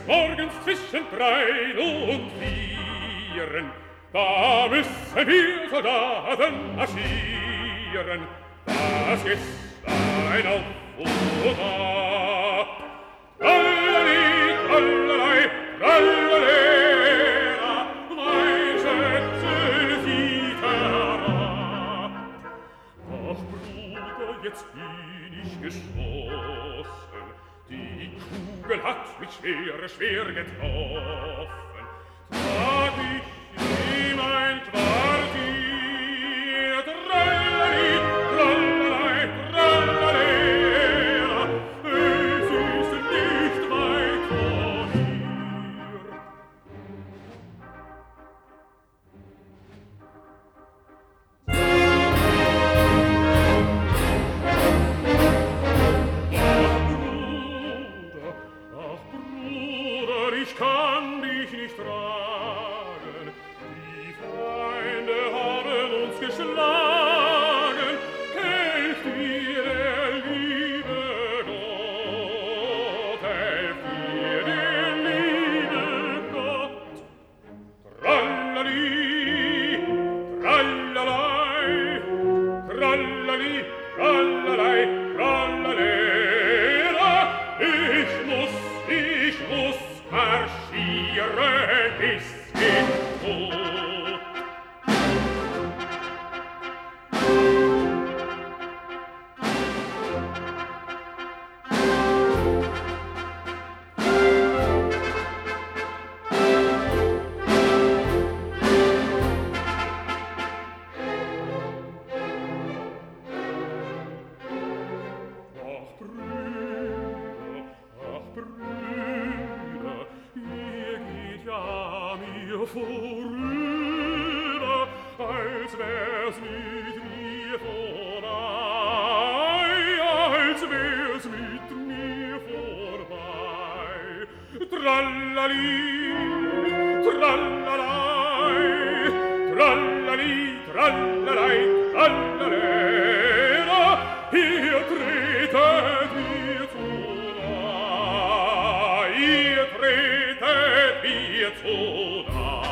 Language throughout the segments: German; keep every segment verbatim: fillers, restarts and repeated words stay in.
morgens zwischen drein und vieren, da müssen wir Soldaten marschieren. Das ist ein Auf und Ab. Trallali, trallalei, trallalera, mein Schätzchen sieht herab. Ach, Bruder, jetzt bin ich geschossen, die Kugel hat mich schwer, schwer getroffen. Trag ich in mein Quartier, trallali, trallalei, trallalera, es ist nicht weit von hier. Ach, Bruder, ich kann dich nicht tragen. Die Feinde haben uns geschlagen. Helft mir, der liebe Gott, helft mir, der liebe Gott. Trallali, trallalei, trallali, trallalei, trallalera, ich muss, ich muss marschieren bis in Tod. Ach, Brüder, ach, Brüder, ihr geht ja mir vorüber, als wär's mit mir vorbei, als wär's mit mir vorbei. Trallali, trallalei, trallali, trallalei, trallalera, ihr tretet mir zu nah, ihr tretet mir zu nah.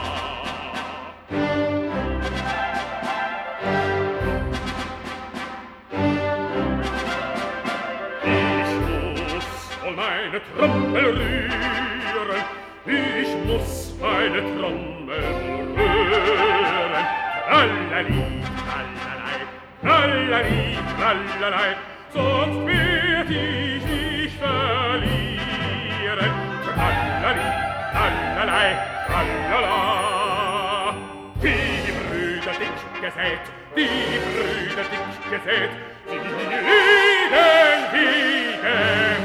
Ich muss wohl meine Trommel rühren, ich muss meine Trommel rühren. Trallali, trallalei, trallali, trallalei, sonst werd ich dich verlieren. Trallali, trallalei, trallala. Die Brüder dick gesät, die Brüder dick gesät, die liegen wie gemäht.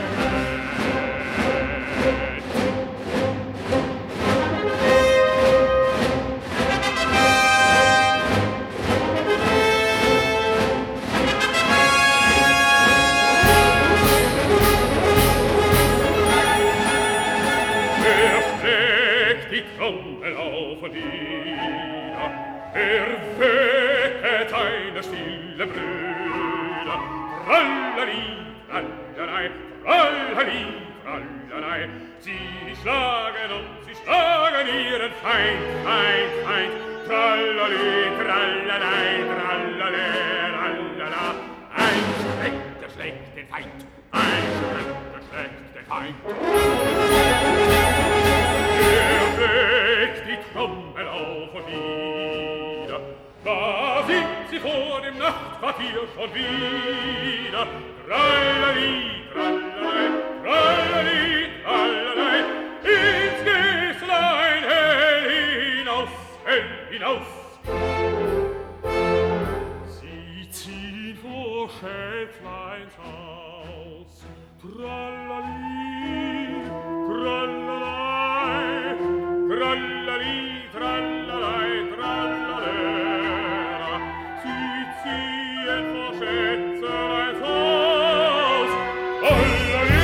Die Trommel auf und nieder, erwecket eine stille Brüder. Trallali, trallalei, trallali, trallalei, sie schlagen und sie schlagen ihren Feind, Feind, Feind. Trallali, trallalei, trallale, trallala, ein Schrecker schlägt den Feind, ein Schrecker schlägt den Feind. Weckt die Trommel auf und nieder, da sind sie vor dem Nachtquartier schon wieder. Trallali, trallalei, trallali, trallalei, ins Gäßlein hell hinaus, hell hinaus. Sie ziehen vor Schäfleins Haus. Trallali, trallalei, trallali, trallalei, trallalera, sie ziehen vor Schätzeleins Haus. Trallali!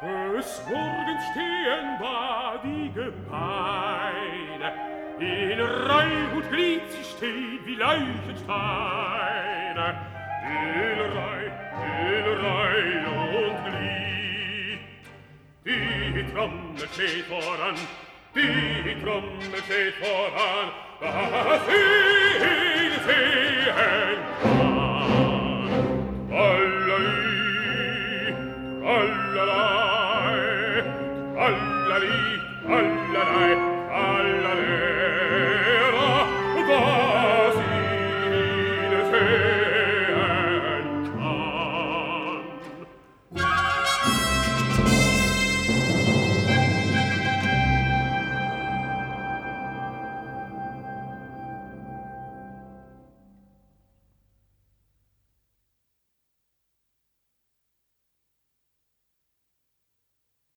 Des Morgens stehen da die Gebeine, in Reih und Glied sie stehen wie Leichensteine. In Reih, in Reih und Glied. Die Trommel steht voran, die Trommel steht voran, da sehen, sehen